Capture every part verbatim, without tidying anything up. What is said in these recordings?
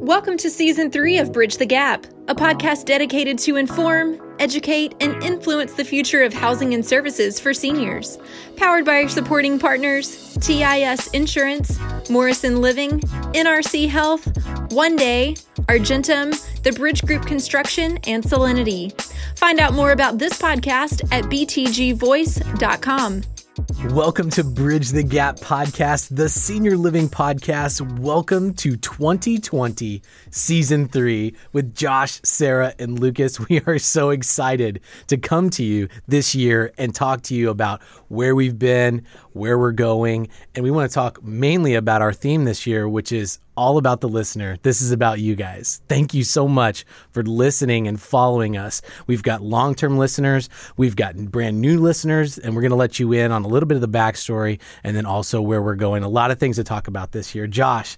Welcome to Season three of Bridge the Gap, a podcast dedicated to inform, educate, and influence the future of housing and services for seniors. Powered by our supporting partners, T I S Insurance, Morrison Living, N R C Health, One Day, Argentum, the Bridge Group Construction, and Salinity. Find out more about this podcast at b t g voice dot com. Welcome to Bridge the Gap podcast, the senior living podcast. Welcome to twenty twenty season three with Josh, Sarah, and Lucas. We are so excited to come to you this year and talk to you about where we've been, where we're going. And we want to talk mainly about our theme this year, which is all about the listener. This is about you guys. Thank you so much for listening and following us. We've got long-term listeners. We've got brand new listeners, and we're going to let you in on a little bit of the backstory and then also where we're going. A lot of things to talk about this year. Josh,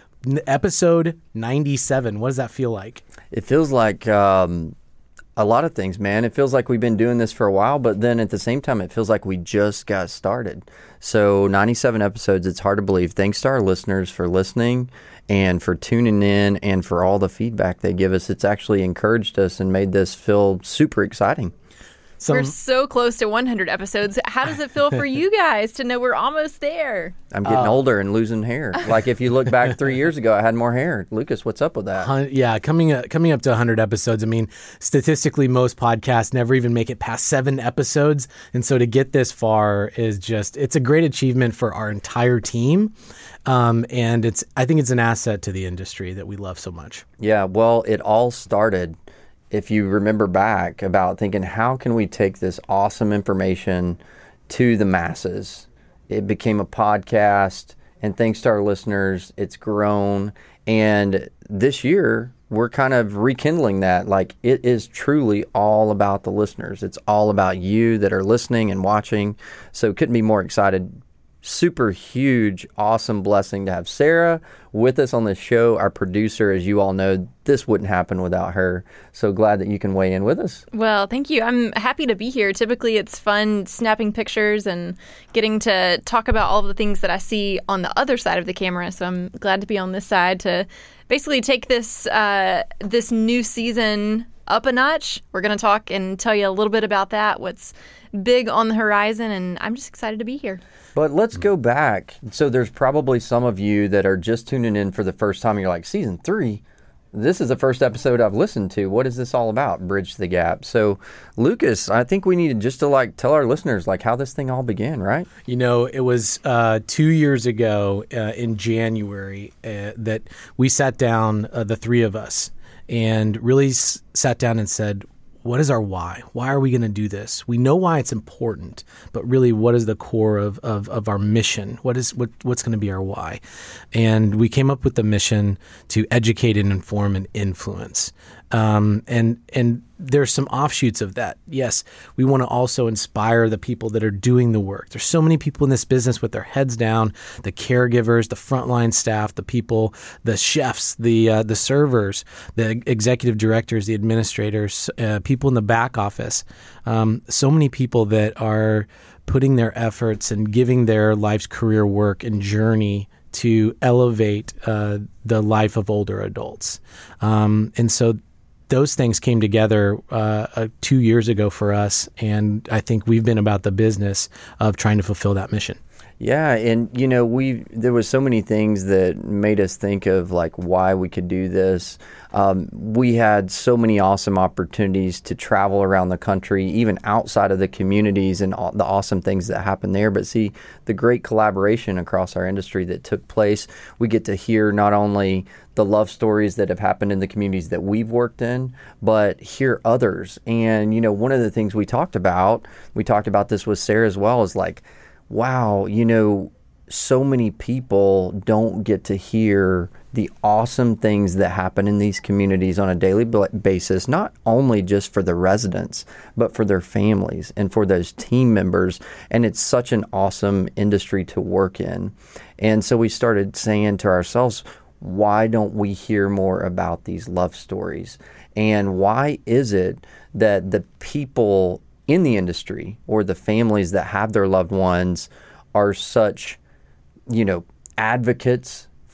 episode ninety-seven, what does that feel like? It feels like um, a lot of things, man. It feels like we've been doing this for a while, but then at the same time, it feels like we just got started. So ninety-seven episodes, it's hard to believe. Thanks to our listeners for listening and for tuning in and for all the feedback they give us. It's actually encouraged us and made this feel super exciting. Some... We're so close to one hundred episodes. How does it feel for you guys to know we're almost there? I'm getting uh, older and losing hair. Like if you look back three years ago, I had more hair. Lucas, what's up with that? Yeah, coming up, coming up to one hundred episodes. I mean, statistically, most podcasts never even make it past seven episodes. And so to get this far is just, it's a great achievement for our entire team. Um, and it's, I think it's an asset to the industry that we love so much. Yeah, well, it all started, if you remember back, about thinking, how can we take this awesome information to the masses? It became a podcast, and thanks to our listeners, it's grown. And this year, we're kind of rekindling that. Like, it is truly all about the listeners. It's all about you that are listening and watching. So couldn't be more excited. Super huge, awesome blessing to have Sarah with us on this show. Our producer, as you all know, this wouldn't happen without her. So glad that you can weigh in with us. Well, thank you. I'm happy to be here. Typically, it's fun snapping pictures and getting to talk about all of the things that I see on the other side of the camera. So I'm glad to be on this side to basically take this uh, this new season up a notch. We're going to talk and tell you a little bit about that, what's big on the horizon, and I'm just excited to be here. But let's go back. So there's probably some of you that are just tuning in for the first time, and you're like, season three? This is the first episode I've listened to. What is this all about? Bridge the Gap. So, Lucas, I think we needed just to like tell our listeners like how this thing all began, right? You know, it was uh, two years ago uh, in January uh, that we sat down, uh, the three of us, and really s- sat down and said, what is our why? Why are we going to do this? We know why it's important, but really, what is the core of, of, of our mission? What is what what's going to be our why? And we came up with the mission to educate and inform and influence. Um, and and there's some offshoots of that. Yes, we want to also inspire the people that are doing the work. There's so many people in this business with their heads down, the caregivers, the frontline staff, the people, the chefs, the uh, the servers, the executive directors, the administrators, uh, people in the back office. Um, so many people that are putting their efforts and giving their life's career work and journey to elevate uh, the life of older adults. Um, and so those things came together uh, uh, two years ago for us, and I think we've been about the business of trying to fulfill that mission. Yeah, and you know, we there was so many things that made us think of like why we could do this. Um, we had so many awesome opportunities to travel around the country, even outside of the communities, and all the awesome things that happen there. But see, the great collaboration across our industry that took place, we get to hear not only the love stories that have happened in the communities that we've worked in, but hear others. And you know, one of the things we talked about, we talked about this with Sarah as well, is like, wow, you know, so many people don't get to hear the awesome things that happen in these communities on a daily basis, not only just for the residents, but for their families and for those team members. And it's such an awesome industry to work in. And so we started saying to ourselves, why don't we hear more about these love stories? And why is it that the people in the industry or the families that have their loved ones are such, you know, advocates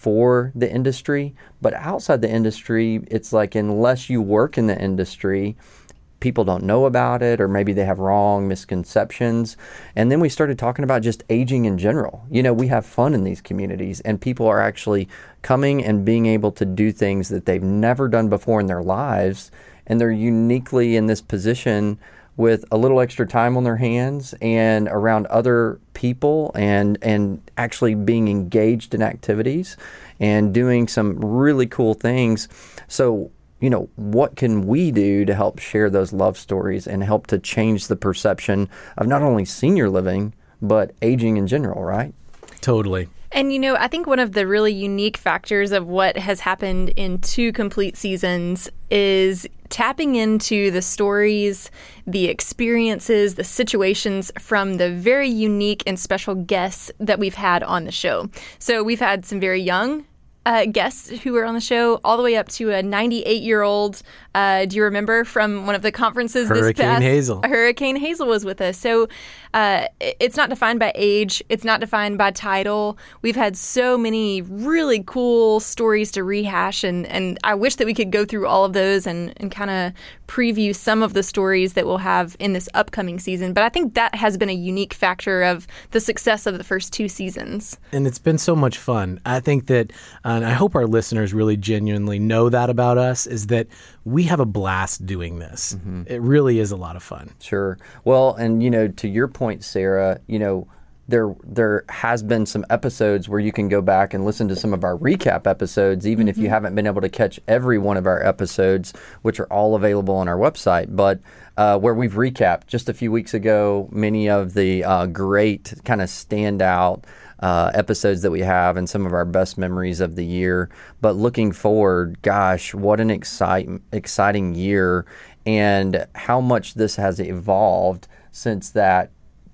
for the industry. But outside the industry, it's like unless you work in the industry, people don't know about it, or maybe they have wrong misconceptions. And then we started talking about just aging in general. You know, we have fun in these communities, and people are actually coming and being able to do things that they've never done before in their lives. And they're uniquely in this position with a little extra time on their hands and around other people, and and actually being engaged in activities and doing some really cool things. So, you know, what can we do to help share those love stories and help to change the perception of not only senior living, but aging in general, right? Totally. And, you know, I think one of the really unique factors of what has happened in two complete seasons is tapping into the stories, the experiences, the situations from the very unique and special guests that we've had on the show. So we've had some very young Uh, guests who were on the show, all the way up to a ninety-eight-year-old. Uh, do you remember from one of the conferences Hurricane this past? Hazel. Hurricane Hazel was with us. So uh, it's not defined by age. It's not defined by title. We've had so many really cool stories to rehash, and, and I wish that we could go through all of those and, and kind of preview some of the stories that we'll have in this upcoming season. But I think that has been a unique factor of the success of the first two seasons. And it's been so much fun. I think that... Uh, and I hope our listeners really genuinely know that about us, is that we have a blast doing this. Mm-hmm. It really is a lot of fun. Sure. Well, and, you know, to your point, Sarah, you know, there there has been some episodes where you can go back and listen to some of our recap episodes, even mm-hmm. if you haven't been able to catch every one of our episodes, which are all available on our website. But uh, where we've recapped just a few weeks ago, many of the uh, great kind of standout Uh, episodes that we have and some of our best memories of the year. But looking forward, gosh, what an excite, exciting year, and how much this has evolved since that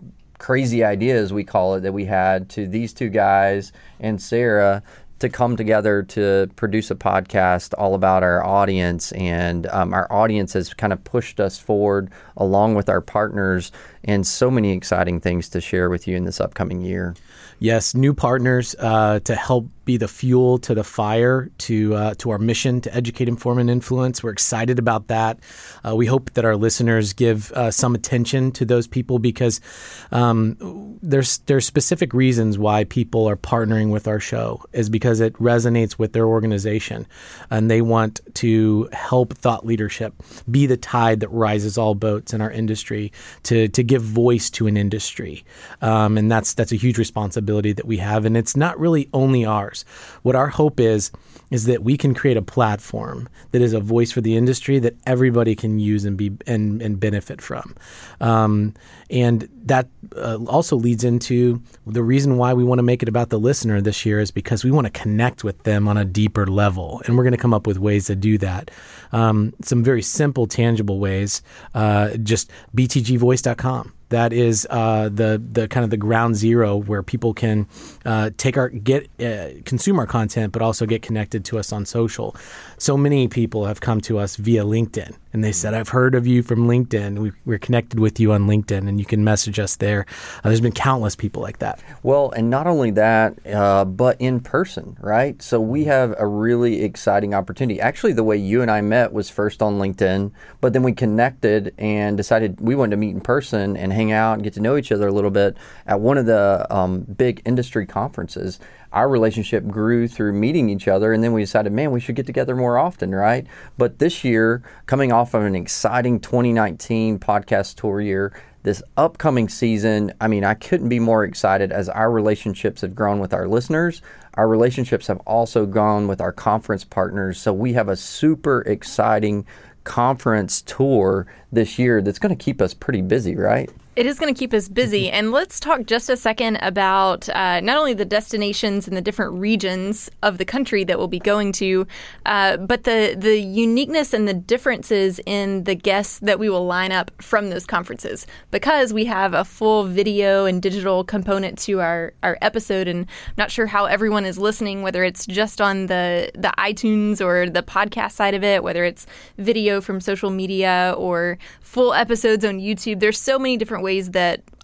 crazy idea, as we call it, that we had to these two guys and Sarah to come together to produce a podcast all about our audience. And um, our audience has kind of pushed us forward along with our partners, and so many exciting things to share with you in this upcoming year. Yes, new partners uh, to help be the fuel to the fire to uh, to our mission to educate, inform, and influence. We're excited about that. Uh, we hope that our listeners give uh, some attention to those people, because um, there's there's specific reasons why people are partnering with our show, is because it resonates with their organization, and they want to help thought leadership be the tide that rises all boats in our industry, to to give voice to an industry, um, and that's that's a huge responsibility that we have, and it's not really only ours. What our hope is, is that we can create a platform that is a voice for the industry that everybody can use and be and, and benefit from. Um, and that uh, also leads into the reason why we want to make it about the listener this year, is because we want to connect with them on a deeper level. And we're going to come up with ways to do that. Um, some very simple, tangible ways. Uh, just b t g voice dot com. That is uh, the the kind of the ground zero where people can uh, take our get uh, consume our content, but also get connected to us on social. So many people have come to us via LinkedIn, and they said, "I've heard of you from LinkedIn. We, we're connected with you on LinkedIn, and you can message us there." Uh, there's been countless people like that. Well, and not only that, uh, but in person, right? So we have a really exciting opportunity. Actually, the way you and I met was first on LinkedIn, but then we connected and decided we wanted to meet in person and hang out and get to know each other a little bit at one of the um, big industry conferences. Our relationship grew through meeting each other, and then we decided, man, we should get together more often, right? But this year, coming off of an exciting twenty nineteen podcast tour year, this upcoming season, I mean, I couldn't be more excited as our relationships have grown with our listeners. Our relationships have also gone with our conference partners. So we have a super exciting conference tour this year that's going to keep us pretty busy, right? It is going to keep us busy. And let's talk just a second about uh, not only the destinations and the different regions of the country that we'll be going to, uh, but the, the uniqueness and the differences in the guests that we will line up from those conferences. Because we have a full video and digital component to our, our episode, and I'm not sure how everyone is listening, whether it's just on the, the iTunes or the podcast side of it, whether it's video from social media or full episodes on YouTube. There's so many different ways that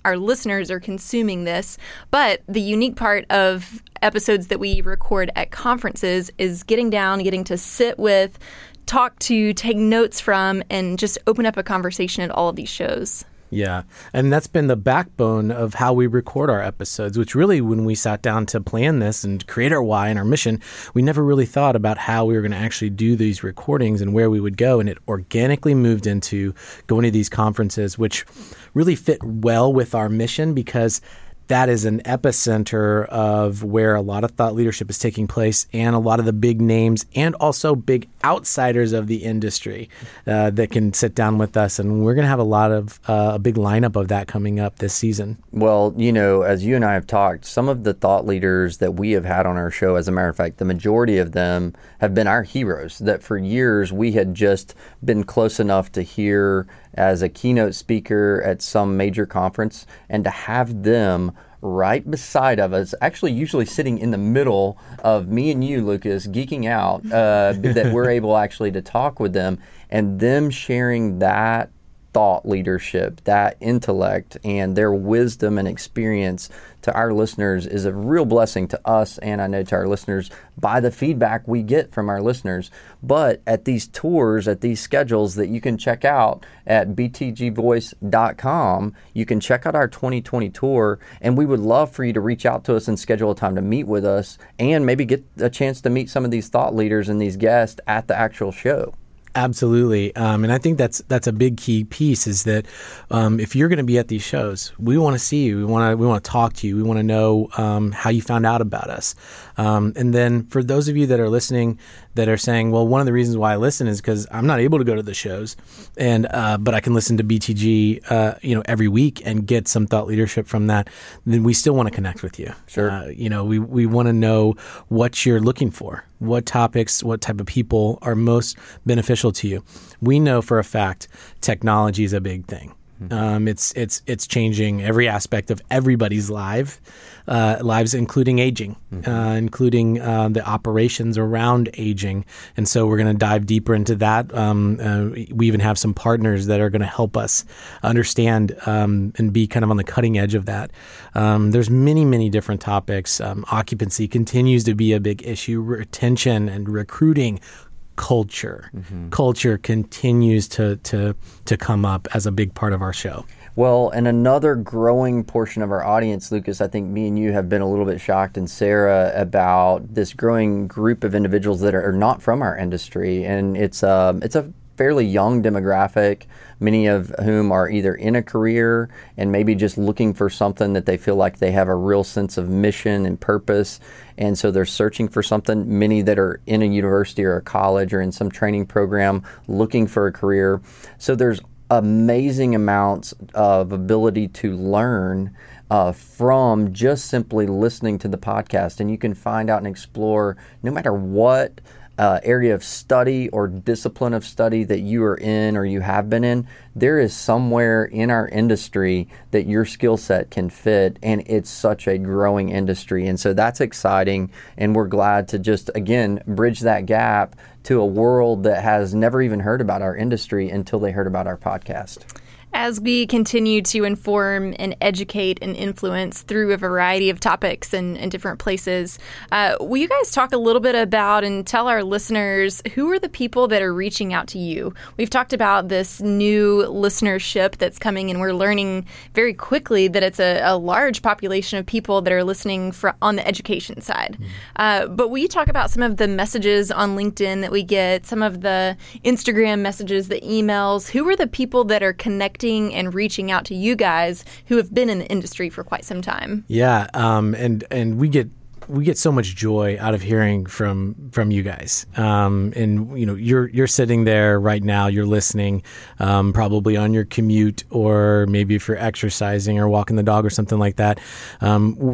our listeners are consuming this. But the unique part of episodes that we record at conferences is getting down, getting to sit with, talk to, take notes from, and just open up a conversation at all of these shows. Yeah. And that's been the backbone of how we record our episodes, which really, when we sat down to plan this and create our why and our mission, we never really thought about how we were going to actually do these recordings and where we would go. And it organically moved into going to these conferences, which really fit well with our mission, because that is an epicenter of where a lot of thought leadership is taking place, and a lot of the big names and also big outsiders of the industry uh, that can sit down with us. And we're going to have a lot of uh, a big lineup of that coming up this season. Well, you know, as you and I have talked, some of the thought leaders that we have had on our show, as a matter of fact, the majority of them have been our heroes that for years we had just been close enough to hear as a keynote speaker at some major conference, and to have them right beside of us, actually usually sitting in the middle of me and you, Lucas, geeking out, uh, that we're able actually to talk with them, and them sharing that thought leadership, that intellect, and their wisdom and experience to our listeners is a real blessing to us, and I know to our listeners by the feedback we get from our listeners. But at these tours, at these schedules that you can check out at b t g voice dot com, you can check out our twenty twenty tour, and we would love for you to reach out to us and schedule a time to meet with us, and maybe get a chance to meet some of these thought leaders and these guests at the actual show. Absolutely. Um, and I think that's that's a big key piece, is that um, if you're going to be at these shows, we want to see you. We want to we want to talk to you. We want to know um, how you found out about us. Um, and then for those of you that are listening that are saying, well, one of the reasons why I listen is because I'm not able to go to the shows, and uh, but I can listen to B T G uh, you know, every week and get some thought leadership from that, then we still want to connect with you. Sure. Uh, you know, we, we want to know what you're looking for, what topics, what type of people are most beneficial to you. We know for a fact technology is a big thing. Um, it's it's it's changing every aspect of everybody's life, uh, lives, including aging, mm-hmm. uh, including uh, the operations around aging. And so we're going to dive deeper into that. Um, uh, we even have some partners that are going to help us understand um, and be kind of on the cutting edge of that. Um, there's many, many different topics. Um, occupancy continues to be a big issue. Retention and recruiting. Culture. Mm-hmm. Culture continues to, to to come up as a big part of our show. Well, and another growing portion of our audience, Lucas, I think me and you have been a little bit shocked, and Sarah, about this growing group of individuals that are not from our industry. And it's um, it's a fairly young demographic, many of whom are either in a career and maybe just looking for something that they feel like they have a real sense of mission and purpose. And so they're searching for something. Many that are in a university or a college or in some training program looking for a career. So there's amazing amounts of ability to learn uh, from just simply listening to the podcast. And you can find out and explore, no matter what Uh, area of study or discipline of study that you are in or you have been in, there is somewhere in our industry that your skill set can fit, and it's such a growing industry. And so that's exciting, and we're glad to just, again, bridge that gap to a world that has never even heard about our industry until they heard about our podcast. As we continue to inform and educate and influence through a variety of topics and, and different places, uh, will you guys talk a little bit about and tell our listeners who are the people that are reaching out to you? We've talked about this new listenership that's coming, and we're learning very quickly that it's a, a large population of people that are listening for, on the education side. Mm-hmm. Uh, but will you talk about some of the messages on LinkedIn that we get, some of the Instagram messages, the emails? Who are the people that are connecting and reaching out to you guys who have been in the industry for quite some time? Yeah, um, and and we get we get so much joy out of hearing from from you guys. Um, and you know, you're you're sitting there right now, you're listening, um, probably on your commute, or maybe if you're exercising or walking the dog or something like that. Um, we're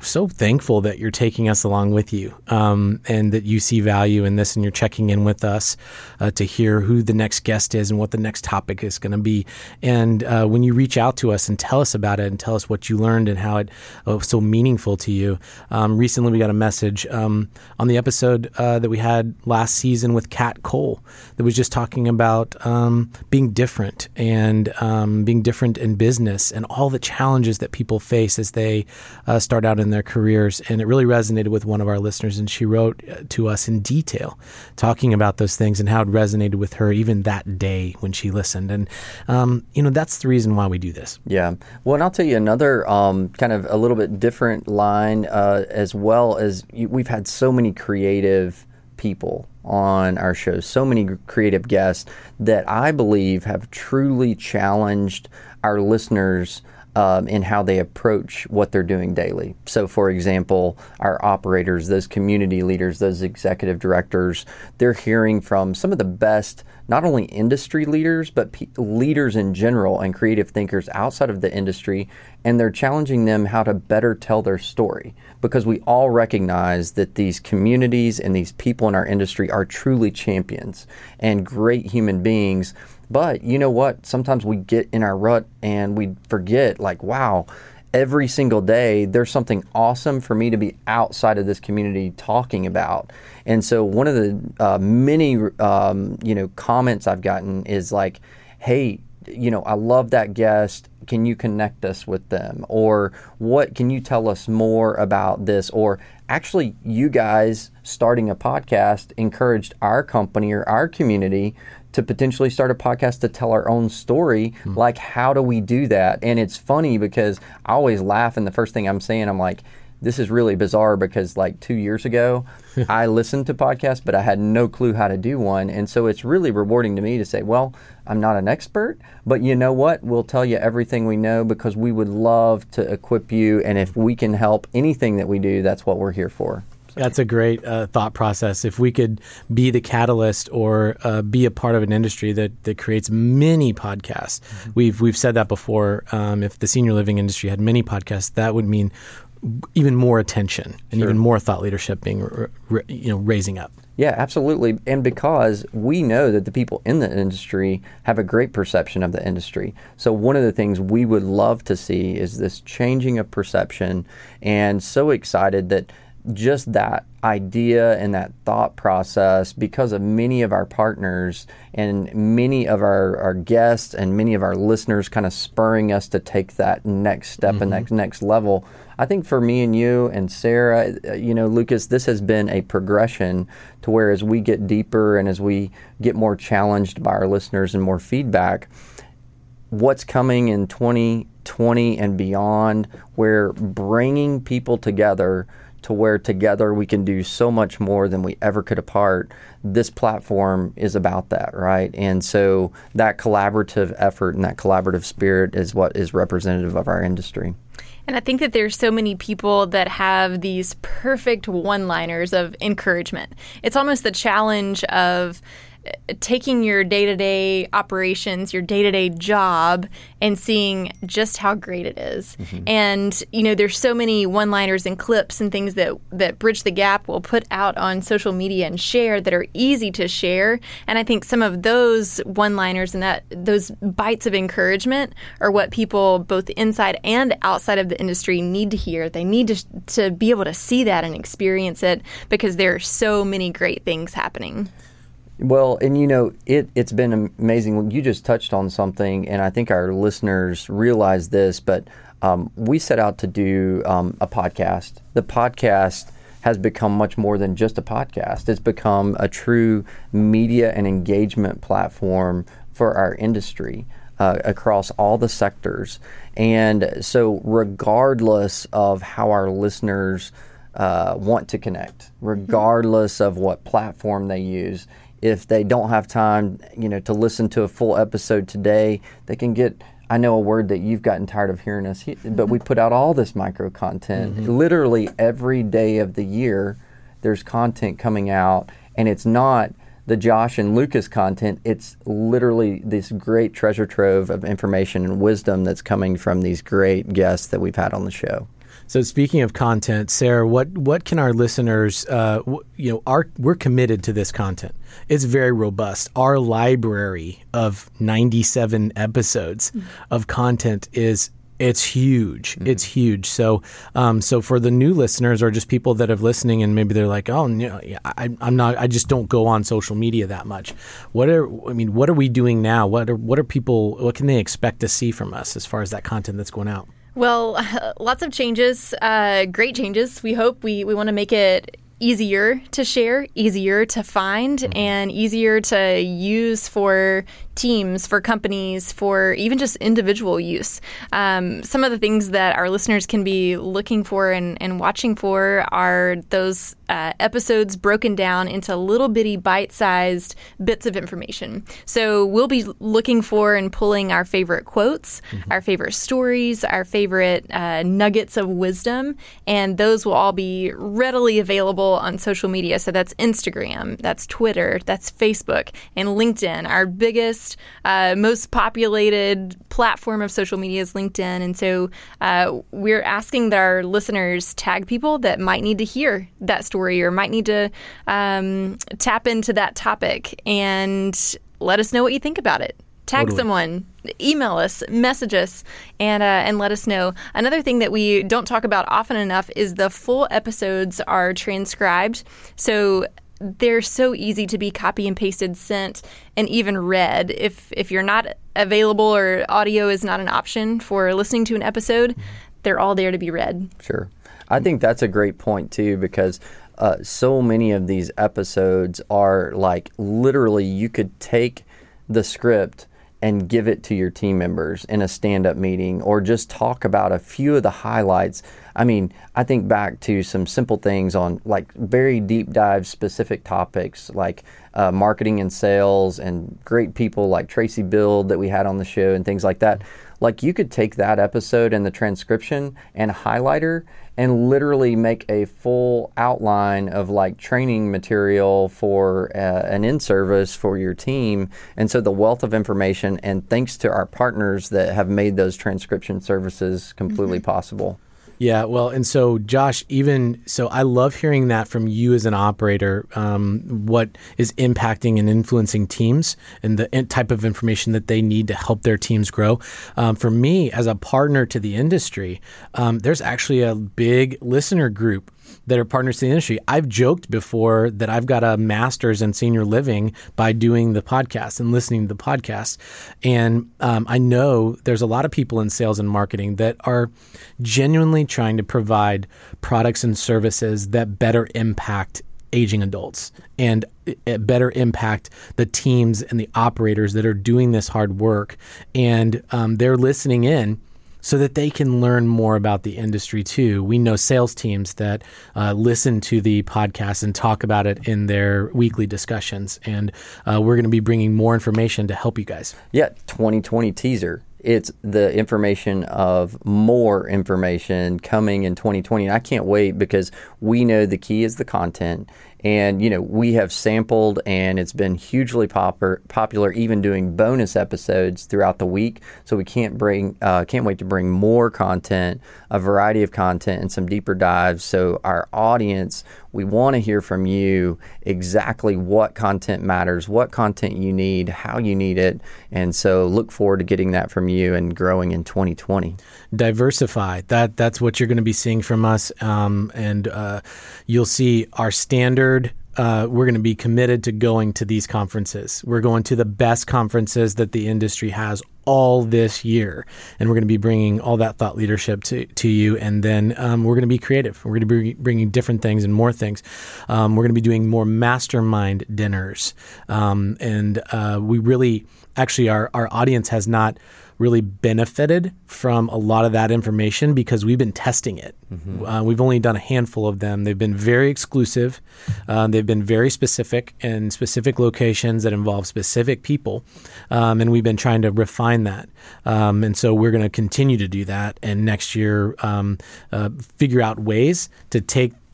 so thankful that you're taking us along with you, um, and that you see value in this, and you're checking in with us uh, to hear who the next guest is and what the next topic is going to be. And uh, when you reach out to us and tell us about it and tell us what you learned and how it uh, was so meaningful to you. Um, recently, we got a message um, on the episode uh, that we had last season with Kat Cole that was just talking about um, being different and um, being different in business and all the challenges that people face as they uh, start out in their careers. And it really resonated with one of our listeners, and she wrote to us in detail talking about those things and how it resonated with her even that day when she listened. And, um, you know, that's the reason why we do this. Yeah. Well, and I'll tell you another um, kind of a little bit different line uh, as well as you, we've had so many creative people on our show, so many creative guests that I believe have truly challenged our listeners Um, in how they approach what they're doing daily. So, for example, our operators, those community leaders, those executive directors, they're hearing from some of the best, not only industry leaders, but pe- leaders in general and creative thinkers outside of the industry, and they're challenging them how to better tell their story. Because we all recognize that these communities and these people in our industry are truly champions and great human beings. But you know what? Sometimes we get in our rut and we forget, like, wow, every single day there's something awesome for me to be outside of this community talking about. And so one of the uh, many, um, you know, comments I've gotten is like, hey, you know, I love that guest. Can you connect us with them? Or what, can you tell us more about this? Or actually, you guys starting a podcast encouraged our company or our community to potentially start a podcast to tell our own story. Mm. Like, how do we do that? And it's funny because I always laugh, and the first thing I'm saying, I'm like, this is really bizarre because like two years ago, I listened to podcasts, but I had no clue how to do one. And so it's really rewarding to me to say, well, I'm not an expert, but you know what? We'll tell you everything we know because we would love to equip you. And if we can help anything that we do, that's what we're here for. That's a great uh, thought process. If we could be the catalyst or uh, be a part of an industry that, that creates many podcasts, mm-hmm. we've we've said that before. Um, if the senior living industry had many podcasts, that would mean even more attention and sure. even more thought leadership being r- r- you know raising up. Yeah, absolutely. And because we know that the people in the industry have a great perception of the industry. So one of the things we would love to see is this changing of perception, and so excited that just that idea and that thought process, because of many of our partners and many of our, our guests and many of our listeners kind of spurring us to take that next step mm-hmm. and next next level. I think for me and you and Sarah, you know, Lucas, this has been a progression to where as we get deeper and as we get more challenged by our listeners and more feedback, what's coming in twenty twenty and beyond, we're bringing people together to where together we can do so much more than we ever could apart. This platform is about that, right? And so that collaborative effort and that collaborative spirit is what is representative of our industry. And I think that there's so many people that have these perfect one-liners of encouragement. It's almost the challenge of taking your day-to-day operations, your day-to-day job, and seeing just how great it is. Mm-hmm. And, you know, there's so many one-liners and clips and things that, that Bridge the Gap will put out on social media and share that are easy to share. And I think some of those one-liners and that those bites of encouragement are what people both inside and outside of the industry need to hear. They need to, to be able to see that and experience it because there are so many great things happening. Well, and you know, it, it's been amazing. You just touched on something, and I think our listeners realize this, but um, we set out to do um, a podcast. The podcast has become much more than just a podcast. It's become a true media and engagement platform for our industry uh, across all the sectors. And so regardless of how our listeners uh, want to connect, regardless of what platform they use, if they don't have time, you know, to listen to a full episode today, they can get, I know a word that you've gotten tired of hearing us, but we put out all this micro content. Mm-hmm. Literally every day of the year, there's content coming out, and it's not the Josh and Lucas content. It's literally this great treasure trove of information and wisdom that's coming from these great guests that we've had on the show. So speaking of content, Sarah, what, what can our listeners, uh, w- you know, our, we're committed to this content. It's very robust. Our library of ninety-seven episodes mm-hmm. of content is It's huge. Mm-hmm. It's huge. So, um, so for the new listeners or just people that are listening and maybe they're like, oh, no, I, I'm not. I just don't go on social media that much. What are I mean? What are we doing now? What are what are people? What can they expect to see from us as far as that content that's going out? Well, lots of changes. Uh, great changes. We hope we we want to make it easier to share, easier to find, mm-hmm. and easier to use for teams, for companies, for even just individual use. Um, some of the things that our listeners can be looking for and, and watching for are those uh, episodes broken down into little bitty bite-sized bits of information. So we'll be looking for and pulling our favorite quotes, mm-hmm. our favorite stories, our favorite uh, nuggets of wisdom, and those will all be readily available on social media. So that's Instagram, that's Twitter, that's Facebook, and LinkedIn. Our biggest Uh, most populated platform of social media is LinkedIn. And so uh, we're asking that our listeners tag people that might need to hear that story or might need to um, tap into that topic and let us know what you think about it. Tag totally. someone, email us, message us, and uh, and let us know. Another thing that we don't talk about often enough is the full episodes are transcribed. So they're so easy to be copy and pasted, sent, and even read. If if you're not available or audio is not an option for listening to an episode, they're all there to be read. Sure. I think that's a great point, too, because uh, so many of these episodes are like literally you could take the script and give it to your team members in a stand-up meeting or just talk about a few of the highlights. I mean, I think back to some simple things on like very deep dive specific topics like uh, marketing and sales and great people like Tracy Bild that we had on the show and things like that. Like you could take that episode and the transcription and highlighter and literally make a full outline of like training material for uh, an in-service for your team. And so the wealth of information, and thanks to our partners that have made those transcription services completely mm-hmm. possible. Yeah, well, and so Josh, even so, I love hearing that from you as an operator, um, what is impacting and influencing teams and the type of information that they need to help their teams grow. Um, for me, as a partner to the industry, um, there's actually a big listener group that are partners to the industry. I've joked before that I've got a master's in senior living by doing the podcast and listening to the podcast. And um, I know there's a lot of people in sales and marketing that are genuinely trying to provide products and services that better impact aging adults and better impact the teams and the operators that are doing this hard work. And um, they're listening in so that they can learn more about the industry too. We know sales teams that uh, listen to the podcast and talk about it in their weekly discussions. And uh, we're going to be bringing more information to help you guys. Yeah, twenty twenty teaser. It's the information of more information coming in twenty twenty. And I can't wait because we know the key is the content. And, you know, we have sampled and it's been hugely popper, popular, even doing bonus episodes throughout the week. So we can't bring, uh, can't wait to bring more content, a variety of content and some deeper dives. So our audience, we want to hear from you exactly what content matters, what content you need, how you need it. And so look forward to getting that from you and growing in twenty twenty. Diversify. That That's what you're going to be seeing from us. Um, and uh, you'll see our standard Uh, we're going to be committed to going to these conferences. We're going to the best conferences that the industry has all this year. And we're going to be bringing all that thought leadership to, to you. And then um, we're going to be creative. We're going to be bringing different things and more things. Um, we're going to be doing more mastermind dinners. Um, and uh, we really, actually, our, our audience has not really benefited from a lot of that information because we've been testing it. Mm-hmm. Uh, we've only done a handful of them. They've been very exclusive. Uh, they've been very specific in specific locations that involve specific people. Um, and we've been trying to refine that. Um, and so we're going to continue to do that. And next year, um, uh, figure out ways to take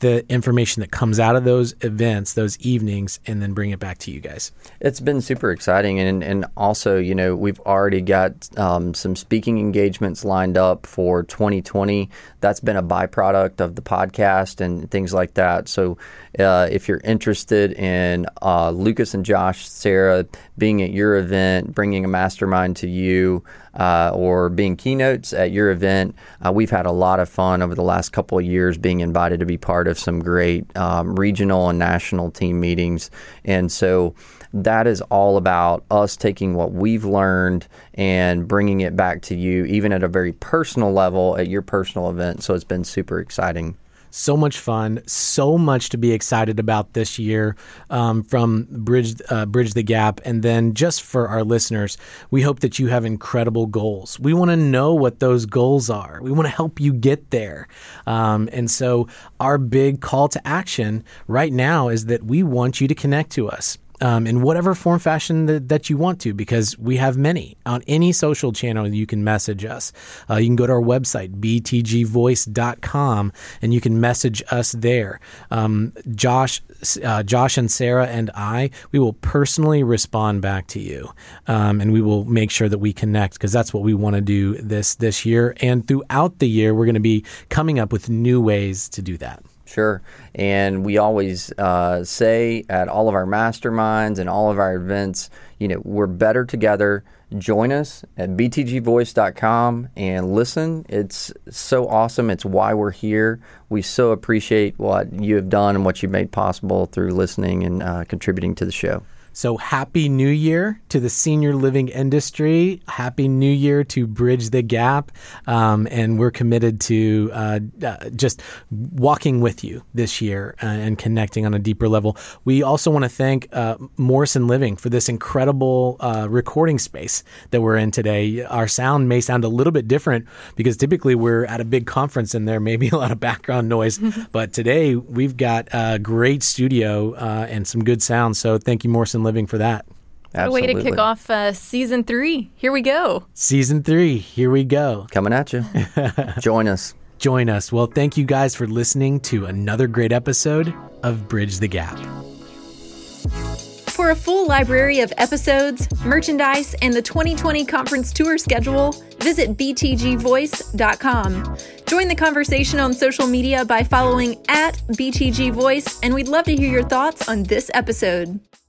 the information that comes out of those events, those evenings, and then bring it back to you guys? It's been super exciting. And, and also, you know, we've already got um, some speaking engagements lined up for twenty twenty. That's been a byproduct of the podcast and things like that. So uh, if you're interested in uh, Lucas and Josh, Sarah, being at your event, bringing a mastermind to you, uh, or being keynotes at your event, uh, we've had a lot of fun over the last couple of years being invited to be part of some great um, regional and national team meetings. And so that is all about us taking what we've learned and bringing it back to you, even at a very personal level at your personal event. So it's been super exciting. So much fun, so much to be excited about this year um, from Bridge uh, Bridge the Gap. And then just for our listeners, we hope that you have incredible goals. We want to know what those goals are. We want to help you get there. Um, and so our big call to action right now is that we want you to connect to us. Um, in whatever form, fashion that, that you want to, because we have many. On any social channel, you can message us. Uh, you can go to our website, b t g voice dot com, and you can message us there. Um, Josh, uh, Josh and Sarah and I, we will personally respond back to you, um, and we will make sure that we connect, because that's what we want to do this this year. And throughout the year, we're going to be coming up with new ways to do that. Sure. And we always uh, say at all of our masterminds and all of our events, you know, we're better together. Join us at b t g voice dot com and listen. It's so awesome. It's why we're here. We so appreciate what you have done and what you've made possible through listening and uh, contributing to the show. So happy New Year to the senior living industry. Happy New Year to Bridge the Gap. Um, and we're committed to uh, uh, just walking with you this year uh, and connecting on a deeper level. We also want to thank uh, Morrison Living for this incredible uh, recording space that we're in today. Our sound may sound a little bit different because typically we're at a big conference and there may be a lot of background noise. But today we've got a great studio uh, and some good sound. So thank you, Morrison Living, for that. Absolutely. A way to kick off uh, season three. Here we go. Season three. Here we go. Coming at you. Join us. Join us. Well, thank you guys for listening to another great episode of Bridge the Gap. For a full library of episodes, merchandise, and the twenty twenty conference tour schedule, visit b t g voice dot com. Join the conversation on social media by following at B T G Voice, and we'd love to hear your thoughts on this episode.